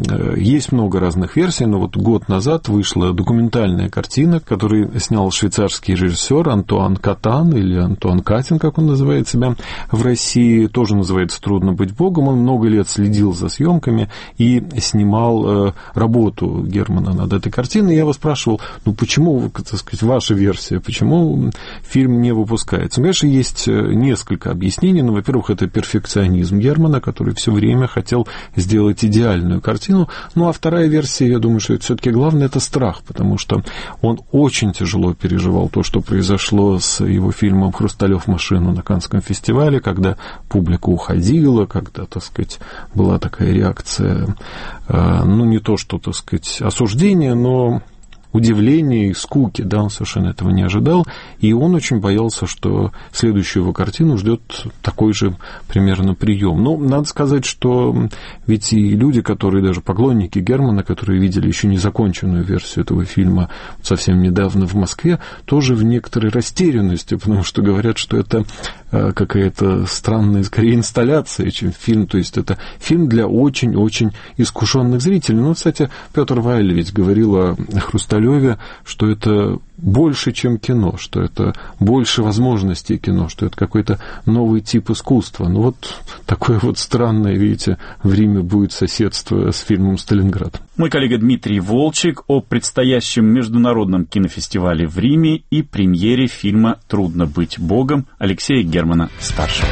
есть много разных версий, но вот год назад вышла документальная картина, которую снял швейцарский режиссер Антуан Катан, или Антуан Катин, как он называет себя в России, тоже называется «Трудно быть богом». Он много лет следил за съемками и снимал работу Германа над этой картиной. Я его спрашивал, ну почему, так сказать, ваша версия, почему фильм не выпускается? Конечно, есть несколько объяснений. Ну, во-первых, это перфекционизм Германа, который все время хотел сделать идеальную картину. Ну, а вторая версия, я думаю, что это все-таки главное, это страх, потому что он очень тяжело переживал то, что произошло с его фильмом «Хрусталев машину» на Каннском фестивале, когда публика уходила, когда, так сказать, была такая реакция, ну, не то, что, так сказать, осуждение, но удивления и скуки, да, он совершенно этого не ожидал, и он очень боялся, что следующую его картину ждет такой же примерно прием. Но надо сказать, что ведь и люди, которые даже поклонники Германа, которые видели еще незаконченную версию этого фильма совсем недавно в Москве, тоже в некоторой растерянности, потому что говорят, что это какая-то странная, скорее, инсталляция, чем фильм, то есть это фильм для очень-очень искушенных зрителей. Ну, кстати, Петр Вайль ведь говорил о Хрусталеве, что это больше, чем кино, что это больше возможностей кино, что это какой-то новый тип искусства. Ну, вот такое вот странное, видите, в Риме будет соседство с фильмом «Сталинград». Мой коллега Дмитрий Волчек о предстоящем международном кинофестивале в Риме и премьере фильма «Трудно быть Богом» Алексея Германа-старшего.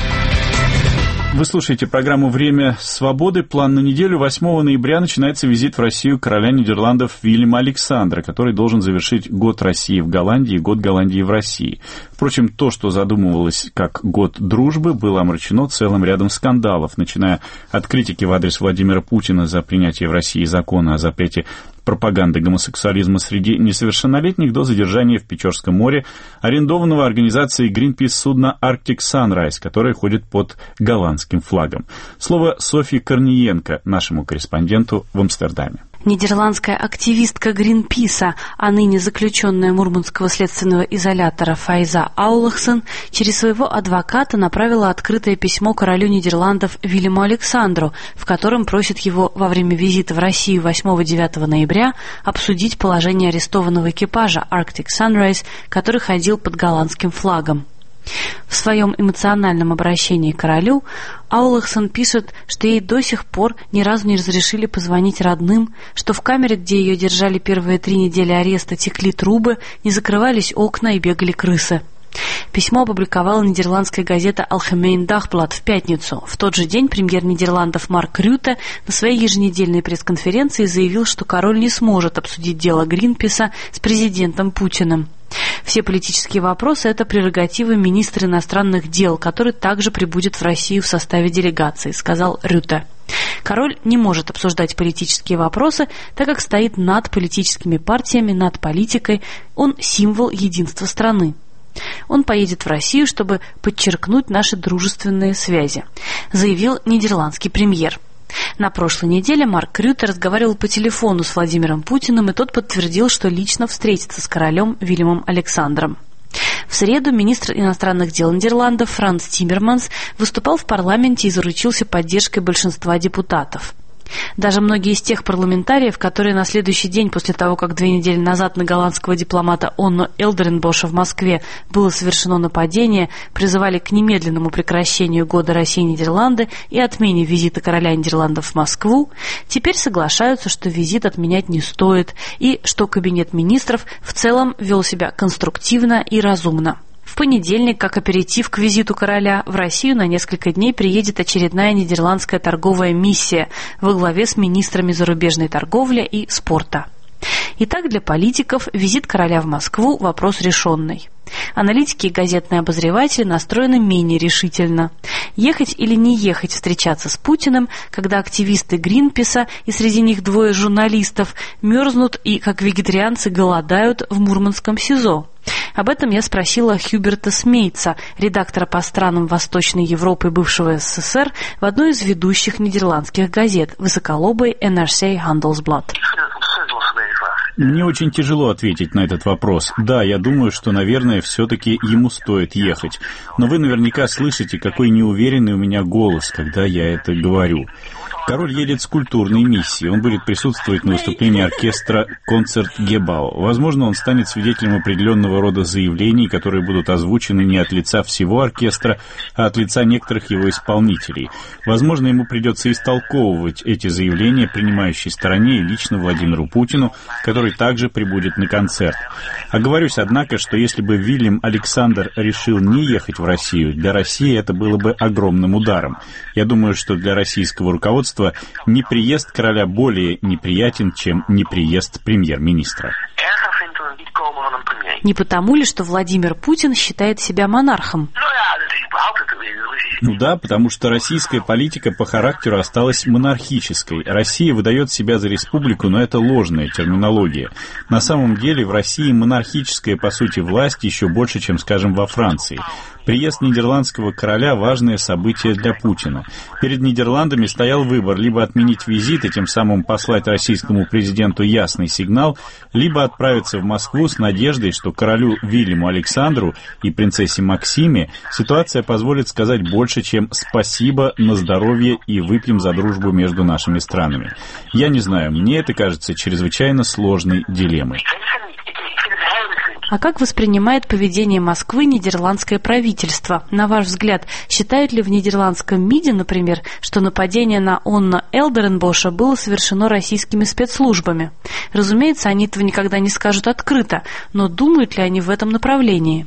Вы слушаете программу «Время свободы». План на неделю. 8 ноября начинается визит в Россию короля Нидерландов Вильяма Александра, который должен завершить год России в Голландии и год Голландии в России. Впрочем, то, что задумывалось как год дружбы, было омрачено целым рядом скандалов, начиная от критики в адрес Владимира Путина за принятие в России закона о запрете пропаганды гомосексуализма среди несовершеннолетних до задержания в Печорском море арендованного организацией Greenpeace судна Arctic Sunrise, которое ходит под голландским флагом. Слово Софьи Корниенко, нашему корреспонденту в Амстердаме. Нидерландская активистка Гринписа, а ныне заключенная Мурманского следственного изолятора Файза Аулахсон, через своего адвоката направила открытое письмо королю Нидерландов Вильяму Александру, в котором просит его во время визита в Россию 8-9 ноября обсудить положение арестованного экипажа Arctic Sunrise, который ходил под голландским флагом. В своем эмоциональном обращении к королю Аулахсон пишет, что ей до сих пор ни разу не разрешили позвонить родным, что в камере, где ее держали первые 3 недели ареста, текли трубы, не закрывались окна и бегали крысы. Письмо опубликовала нидерландская газета «Algemeen Dagblad» в пятницу. В тот же день премьер Нидерландов Марк Рюте на своей еженедельной пресс-конференции заявил, что король не сможет обсудить дело Гринписа с президентом Путиным. Все политические вопросы – это прерогатива министра иностранных дел, который также прибудет в Россию в составе делегации, сказал Рюте. Король не может обсуждать политические вопросы, так как стоит над политическими партиями, над политикой. Он символ единства страны. Он поедет в Россию, чтобы подчеркнуть наши дружественные связи, заявил нидерландский премьер. На прошлой неделе Марк Рюте разговаривал по телефону с Владимиром Путиным, и тот подтвердил, что лично встретится с королем Вильямом Александром. В среду министр иностранных дел Нидерландов Франс Тиммерманс выступал в парламенте и заручился поддержкой большинства депутатов. Даже многие из тех парламентариев, которые на следующий день после того, как 2 недели назад на голландского дипломата Онно Элдеренбоша в Москве было совершено нападение, призывали к немедленному прекращению года России и Нидерланды и отмене визита короля Нидерландов в Москву, теперь соглашаются, что визит отменять не стоит и что кабинет министров в целом вел себя конструктивно и разумно. В понедельник, как аперитив к визиту короля, в Россию на несколько дней приедет очередная нидерландская торговая миссия во главе с министрами зарубежной торговли и спорта. Итак, для политиков визит короля в Москву – вопрос решенный. Аналитики и газетные обозреватели настроены менее решительно. Ехать или не ехать встречаться с Путиным, когда активисты Гринписа, и среди них 2 журналистов, мерзнут и, как вегетарианцы, голодают в Мурманском СИЗО? Об этом я спросила Хьюберта Смейтса, редактора по странам Восточной Европы и бывшего СССР, в одной из ведущих нидерландских газет, высоколобой NRC Handelsblad. Мне очень тяжело ответить на этот вопрос. Да, я думаю, что, наверное, все-таки ему стоит ехать. Но вы наверняка слышите, какой неуверенный у меня голос, когда я это говорю. Король едет с культурной миссией. Он будет присутствовать на выступлении оркестра «Концерт-Гебау». Возможно, он станет свидетелем определенного рода заявлений, которые будут озвучены не от лица всего оркестра, а от лица некоторых его исполнителей. Возможно, ему придется истолковывать эти заявления принимающей стороне и лично Владимиру Путину, который также прибудет на концерт. Оговорюсь, однако, что если бы Вильям Александр решил не ехать в Россию, для России это было бы огромным ударом. Я думаю, что для российского руководства неприезд короля более неприятен, чем неприезд премьер-министра. Не потому ли, что Владимир Путин считает себя монархом? Ну да, потому что российская политика по характеру осталась монархической. Россия выдает себя за республику, но это ложная терминология. На самом деле в России монархическая, по сути, власть еще больше, чем, скажем, во Франции. Приезд нидерландского короля – важное событие для Путина. Перед Нидерландами стоял выбор – либо отменить визит и тем самым послать российскому президенту ясный сигнал, либо отправиться в Москву с надеждой, что королю Вильяму Александру и принцессе Максиме ситуация позволит сказать больше, чем «спасибо, на здоровье и выпьем за дружбу между нашими странами». Я не знаю, мне это кажется чрезвычайно сложной дилеммой. А как воспринимает поведение Москвы нидерландское правительство? На ваш взгляд, считают ли в нидерландском МИДе, например, что нападение на Онно Элберенбоша было совершено российскими спецслужбами? Разумеется, они этого никогда не скажут открыто, но думают ли они в этом направлении?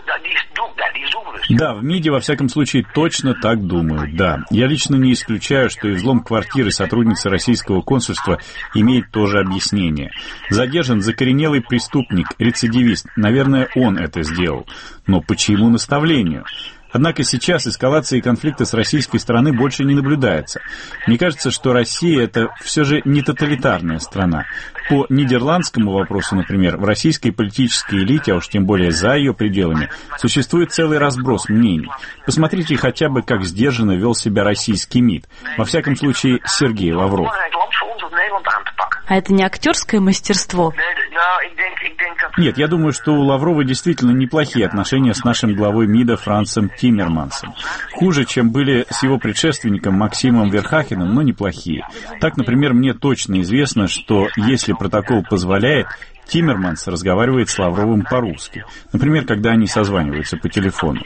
Да, в МИДе, во всяком случае, точно так думают, да. Я лично не исключаю, что и взлом квартиры сотрудницы российского консульства имеет тоже объяснение. Задержан закоренелый преступник, рецидивист. Наверное, он это сделал. Но по чьему наставлению? Однако сейчас эскалации конфликта с российской стороны больше не наблюдается. Мне кажется, что Россия – это все же не тоталитарная страна. По нидерландскому вопросу, например, в российской политической элите, а уж тем более за ее пределами, существует целый разброс мнений. Посмотрите хотя бы, как сдержанно вел себя российский МИД. Во всяком случае, Сергей Лавров. А это не актерское мастерство? Нет, я думаю, что у Лаврова действительно неплохие отношения с нашим главой МИДа Францем Тиммермансом. Хуже, чем были с его предшественником Максимом Верхахеном, но неплохие. Так, например, мне точно известно, что, если протокол позволяет, Тиммерманс разговаривает с Лавровым по-русски. Например, когда они созваниваются по телефону.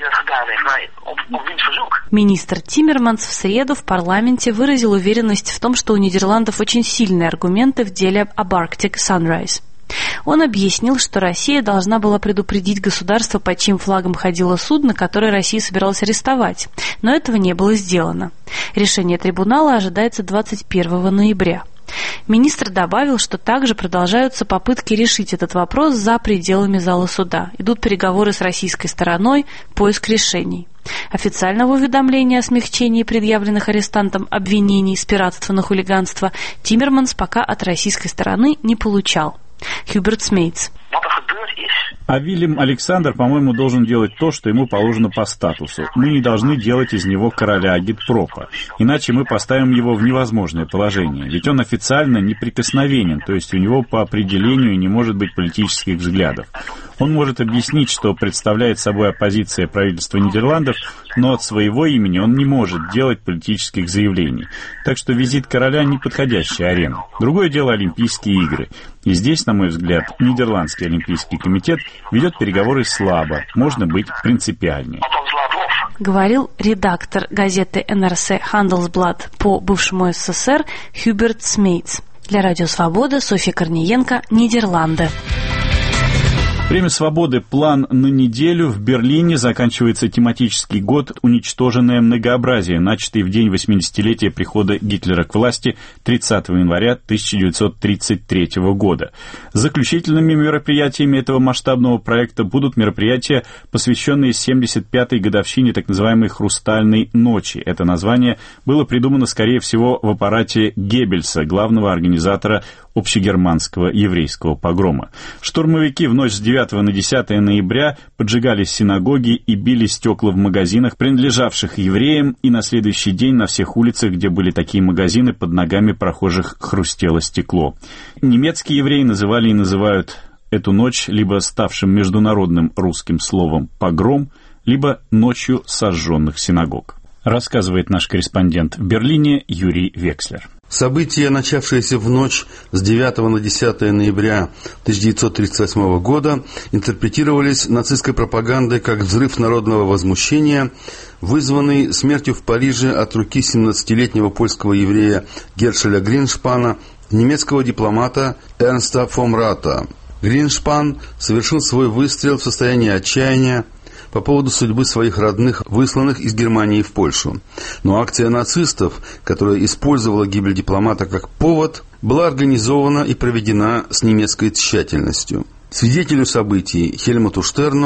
Министр Тиммерманс в среду в парламенте выразил уверенность в том, что у Нидерландов очень сильные аргументы в деле об Arctic Sunrise. Он объяснил, что Россия должна была предупредить государство, под чьим флагом ходило судно, которое Россия собиралась арестовать, но этого не было сделано. Решение трибунала ожидается 21 ноября. Министр добавил, что также продолжаются попытки решить этот вопрос за пределами зала суда. Идут переговоры с российской стороной, поиск решений. Официального уведомления о смягчении предъявленных арестантам обвинений с пиратства на хулиганство Тиммерманс пока от российской стороны не получал. Хьюберт Смейтс. А Вильям Александр, по-моему, должен делать то, что ему положено по статусу. Мы не должны делать из него короля агитпропа, иначе мы поставим его в невозможное положение. Ведь он официально неприкосновенен, то есть у него по определению не может быть политических взглядов. Он может объяснить, что представляет собой оппозиция правительства Нидерландов, но от своего имени он не может делать политических заявлений. Так что визит короля – неподходящая арена. Другое дело – Олимпийские игры. И здесь, на мой взгляд, Нидерландский олимпийский комитет ведет переговоры слабо, можно быть принципиальнее. Говорил редактор газеты НРС «Handelsblad» по бывшему СССР Хьюберт Смейтс. Для Радио Свобода Софья Корниенко, Нидерланды. Время свободы. План на неделю. В Берлине заканчивается тематический год «Уничтоженное многообразие», начатый в день 80-летия прихода Гитлера к власти 30 января 1933 года. Заключительными мероприятиями этого масштабного проекта будут мероприятия, посвященные 75-й годовщине так называемой «Хрустальной ночи». Это название было придумано, скорее всего, в аппарате Геббельса, главного организатора общегерманского еврейского погрома. Штурмовики в ночь с 9 на 10 ноября поджигали синагоги и били стекла в магазинах, принадлежавших евреям, и на следующий день на всех улицах, где были такие магазины, под ногами прохожих хрустело стекло. Немецкие евреи называли и называют эту ночь либо ставшим международным русским словом «погром», либо «ночью сожженных синагог». Рассказывает наш корреспондент в Берлине Юрий Векслер. События, начавшиеся в ночь с 9 на 10 ноября 1938 года, интерпретировались нацистской пропагандой как взрыв народного возмущения, вызванный смертью в Париже от руки 17-летнего польского еврея Гершеля Гриншпана, немецкого дипломата Эрнста фон Рата. Гриншпан совершил свой выстрел в состоянии отчаяния по поводу судьбы своих родных, высланных из Германии в Польшу. Но акция нацистов, которая использовала гибель дипломата как повод, была организована и проведена с немецкой тщательностью. Свидетелю событий Хельмуту Штерну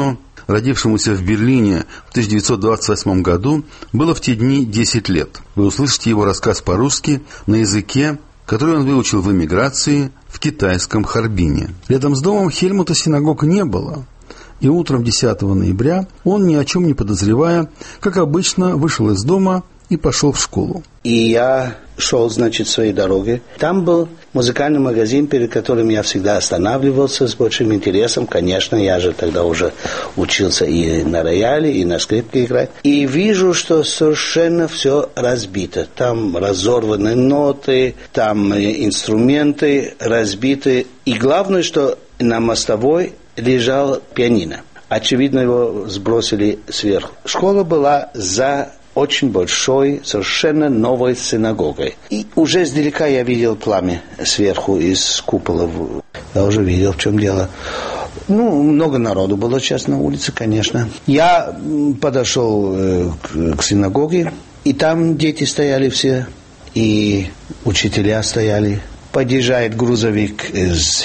родившемуся в Берлине в 1928 году, было в те дни 10 лет. Вы услышите его рассказ по-русски на языке, который он выучил в эмиграции в китайском Харбине. Рядом с домом Хельмута синагог не было, и утром 10 ноября он, ни о чем не подозревая, как обычно, вышел из дома и пошел в школу. И я шел, значит, своей дорогой. Там был музыкальный магазин, перед которым я всегда останавливался с большим интересом. Конечно, я же тогда уже учился и на рояле, и на скрипке играть. И вижу, что совершенно все разбито. Там разорваны ноты, там инструменты разбиты. И главное, что на мостовой лежал пианино. Очевидно, его сбросили сверху. Школа была за очень большой, совершенно новой синагогой. И уже издалека я видел пламя сверху из купола. Я уже видел, в чем дело. Много народу было сейчас на улице, конечно. Я подошел к синагоге, и там дети стояли все, и учителя стояли. Подъезжает грузовик с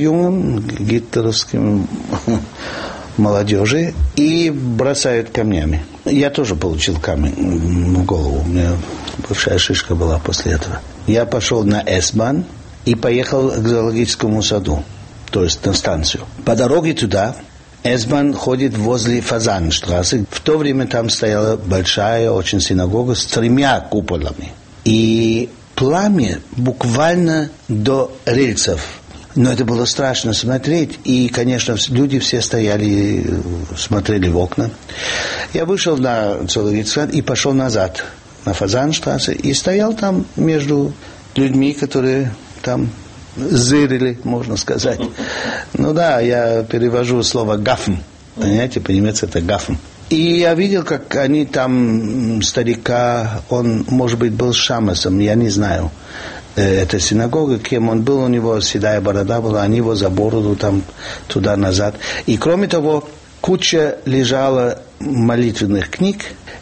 гитлеровским молодежи и бросают камнями. Я тоже получил камень в голову. У меня большая шишка была после этого. Я пошел на С-Bahn и поехал к зоологическому саду, то есть на станцию. По дороге туда С-Bahn ходит возле Фазанштрассе. В то время там стояла большая очень синагога с 3 куполами. И пламя буквально до рельсов. Но это было страшно смотреть. И, конечно, люди все стояли, смотрели в окна. Я вышел на Зоологический сад и пошел назад на Фазанштрассе. И стоял там между людьми, которые там зырили, можно сказать. Я перевожу слово «гафм». Понимаете, по-немецки это «гафм». И я видел, как они там, старика, он, может быть, был шамасом, я не знаю. Это синагога, кем он был, у него седая борода была, они его за бороду там туда-назад. И кроме того, куча лежала молитвенных книг,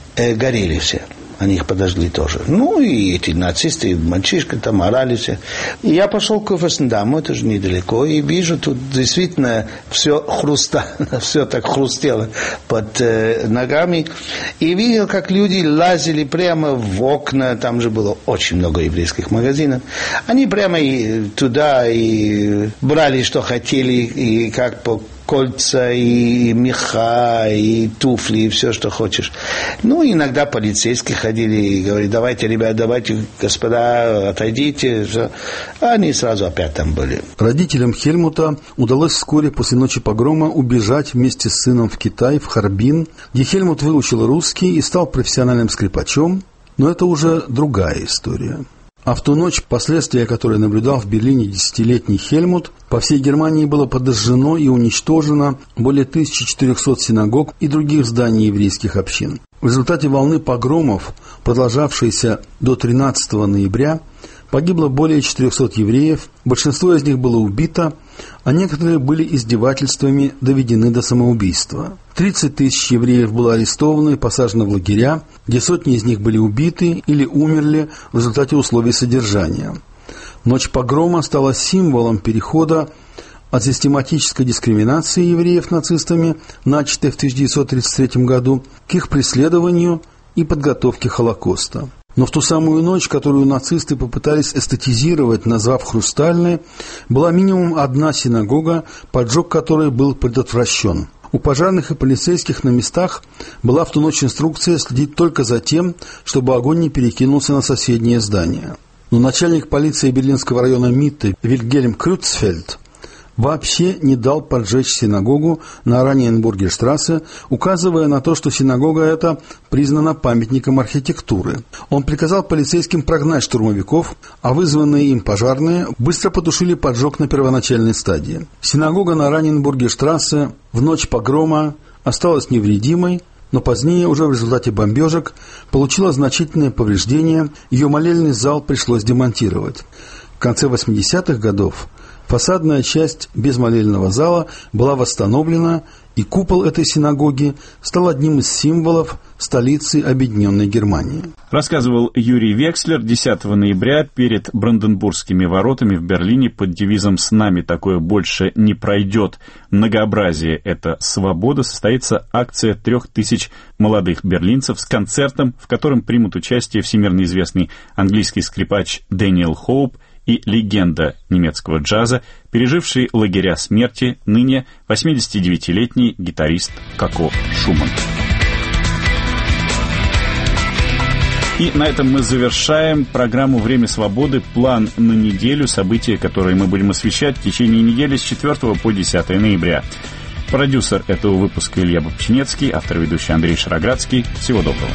горели все. Они их подожгли тоже. И эти нацисты, и мальчишка там орали все. И я пошел к Фассендаму, это же недалеко, и вижу, тут действительно все все так хрустело под ногами. И видел, как люди лазили прямо в окна, там же было очень много еврейских магазинов. Они прямо и туда и брали, что хотели, и как по кольца, и меха, и туфли, и все, что хочешь. Иногда полицейские ходили и говорили: давайте, ребят, давайте, господа, отойдите. Все. А они сразу опять там были. Родителям Хельмута удалось вскоре после ночи погрома убежать вместе с сыном в Китай, в Харбин, где Хельмут выучил русский и стал профессиональным скрипачом, но это уже другая история. А в ту ночь, последствия которой наблюдал в Берлине 10-летний Хельмут, по всей Германии было подожжено и уничтожено более 1400 синагог и других зданий еврейских общин. В результате волны погромов, продолжавшейся до 13 ноября, погибло более 400 евреев, большинство из них было убито, а некоторые были издевательствами доведены до самоубийства. 30 тысяч евреев было арестовано и посажено в лагеря, где сотни из них были убиты или умерли в результате условий содержания. Ночь погрома стала символом перехода от систематической дискриминации евреев нацистами, начатой в 1933 году, к их преследованию и подготовке Холокоста. Но в ту самую ночь, которую нацисты попытались эстетизировать, назвав «хрустальной», была минимум одна синагога, поджог которой был предотвращен. У пожарных и полицейских на местах была в ту ночь инструкция следить только за тем, чтобы огонь не перекинулся на соседнее здание. Но начальник полиции Берлинского района Митте Вильгельм Крюцфельд вообще не дал поджечь синагогу на Ораниенбургерштрассе, указывая на то, что синагога эта признана памятником архитектуры. Он приказал полицейским прогнать штурмовиков, а вызванные им пожарные быстро потушили поджог на первоначальной стадии. Синагога на Ораниенбургерштрассе в ночь погрома осталась невредимой, но позднее, уже в результате бомбежек, получила значительные повреждения, ее молельный зал пришлось демонтировать. В конце 80-х годов фасадная часть без молельного зала была восстановлена, и купол этой синагоги стал одним из символов столицы Объединенной Германии. Рассказывал Юрий Векслер 10 ноября перед Бранденбургскими воротами в Берлине под девизом «С нами такое больше не пройдет. Многообразие – это свобода» состоится акция 3000 молодых берлинцев с концертом, в котором примут участие всемирно известный английский скрипач Дэниел Хоуп и легенда немецкого джаза, переживший лагеря смерти, ныне 89-летний гитарист Како Шуман. И на этом мы завершаем программу «Время свободы». План на неделю, события, которые мы будем освещать в течение недели с 4 по 10 ноября. Продюсер этого выпуска Илья Бабчинецкий, автор ведущий Андрей Шароградский. Всего доброго.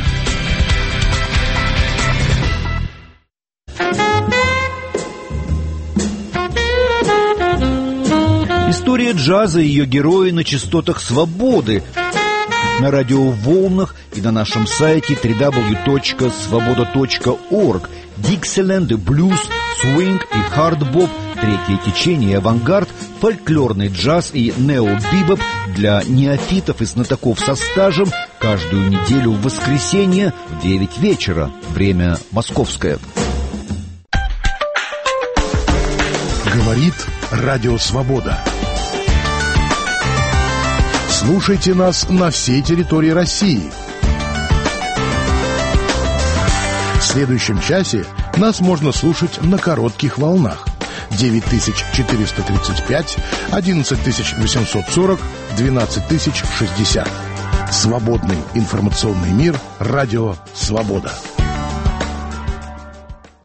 История джаза и ее герои на частотах свободы, на радиоволнах и на нашем сайте www.svoboda.org. Диксиленд, блюз, свинг и хардбоп, третье течение, авангард, фольклорный джаз и нео-бибоп для неофитов и знатоков со стажем каждую неделю в воскресенье в 9 вечера. Время московское. Говорит Радио Свобода. Слушайте нас на всей территории России. В следующем часе нас можно слушать на коротких волнах. 9435, 11840, 12060. Свободный информационный мир. Радио Свобода.